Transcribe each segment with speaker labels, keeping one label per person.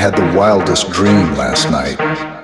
Speaker 1: had the wildest dream last night.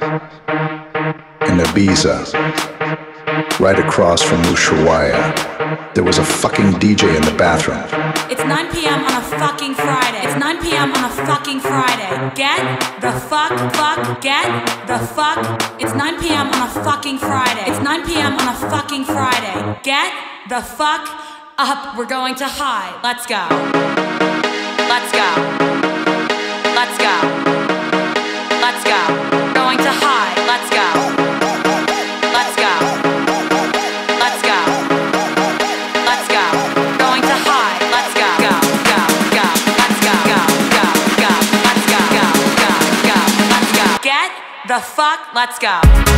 Speaker 1: In Ibiza, right across from Ushuaia, there was a fucking DJ in the bathroom.
Speaker 2: It's 9 p.m. on a fucking Friday. It's 9 p.m. on a fucking Friday. Get the fuck, get the fuck. It's 9 p.m. on a fucking Friday. It's 9 p.m. on a fucking Friday. Get the fuck up. We're going to high. Let's go. Let's go. Let's go. Let's go. Going to high. Let's go. Let's go. Let's go. Let's go. Going to high. Let's go. Go. Go. Go. Let's go. Go. Go. Go. Let's go. Go. Go. Go. Let's go. Get the fuck. Let's go.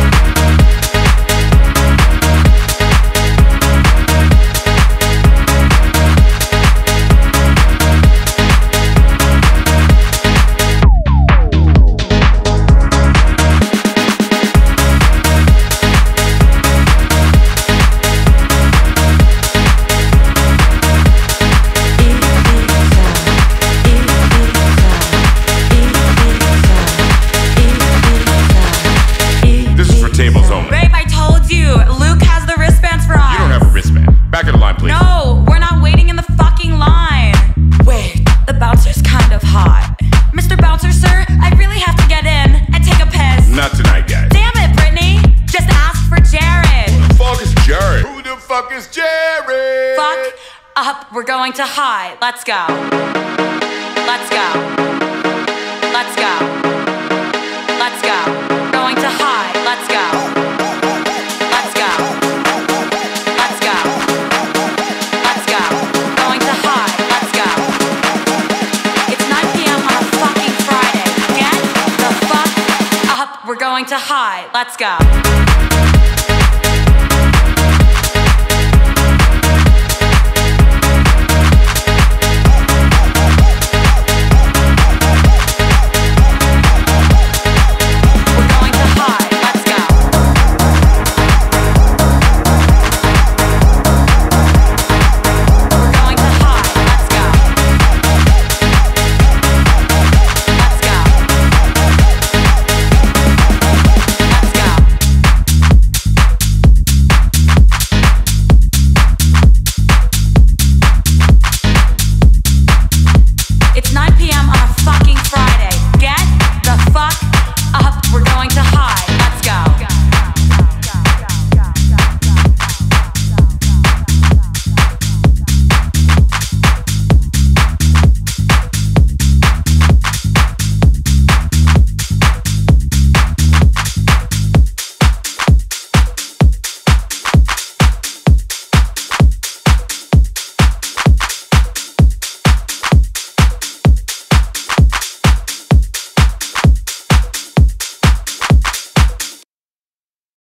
Speaker 3: Tables only.
Speaker 2: Babe, I told you, Luke has the wristbands for us.
Speaker 3: You don't have a wristband. Back of the line, please.
Speaker 2: No, we're not waiting in the fucking line. Wait, the bouncer's kind of hot. Mr. Bouncer, sir, I really have to get in and take a piss.
Speaker 3: Not tonight, guys.
Speaker 2: Damn it, Brittany. Just ask for Jared.
Speaker 3: Who the fuck is Jared? Who the fuck is Jared?
Speaker 2: Fuck up, we're going to high. Let's go. Let's go. Let's go. Let's go. Going to high. Let's go. Let's go. Let's go. Let's go. Going to high. Let's go. It's 9 p.m. on a fucking Friday. Get the fuck up. We're going to high. Let's go.